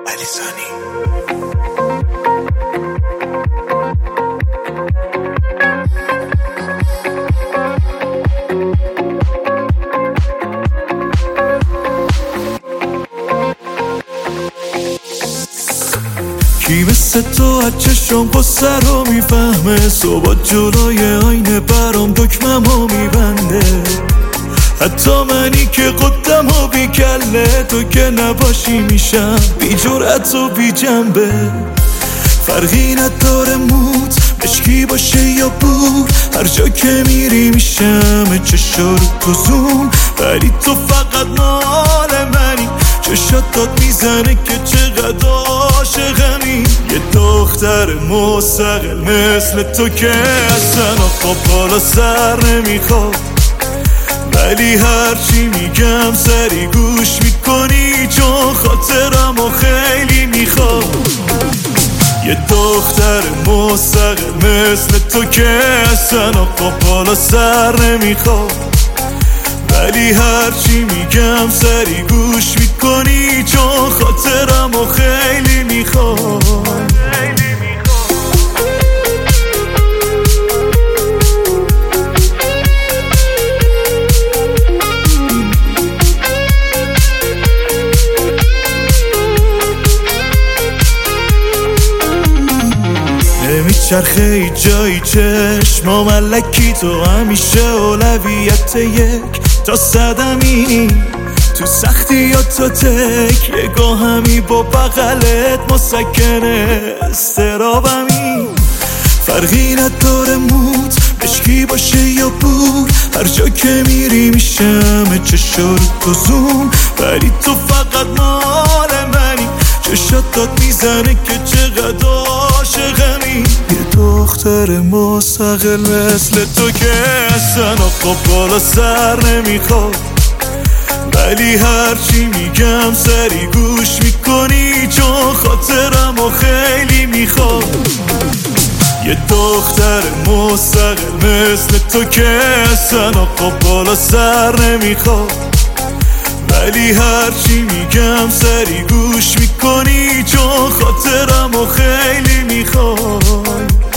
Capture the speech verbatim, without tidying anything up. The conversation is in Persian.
علیزانی. کی مثل تو از چشم قصه رو میفهمه، صبح جلوی آینه برام دکممو میبنده. حتی منی که قدم و بی کله، تو که نباشی میشم بی جرأت و بی جنبه. فرقی نداره موت مشکی باشه یا بور، هر جا که میری میشم چشا رو تو زوم. ولی تو فقط مال منی، چشات داد میزنه که چقدر عاشقمی. یه دختر مستقل مثل تو که اصلا آقا بالا سر نمیخواد، ولی هرچی میگم سری گوش میکنی، چون خاطرمو خیلی میخواد. یه دختر مستقل مثل تو که اصلا آقا بالا سر نمیخواد، ولی هرچی میگم سری گوش میکنی، چون خاطرمو خیلی میخواد. نمیچرخه ای جایی چشما ملکی، تو همیشه اولویت یک تا صدمی. تو سختی یا تو تک یه گاهمی با بغلت مسکنه استرابمی. فرقی نداره موت مشکی باشه یا بور، هر جا که میری میشم چشا رو تو زوم. ولی تو فقط مال منی، چشات داد میزنه که چقدر عاشقمی. یه دختر مستقل مثل تو که اصلا آقا بالا سر نمیخواد، ولی هرچی میگم سری گوش میکنی، چون خاطرمو خیلی میخواد. یه دختر مستقل مثل تو که اصلا آقا بالا سر نمیخواد، ولی هرچی میگم سری گوش میکنی، چون خاطرمو خیلی میخواد.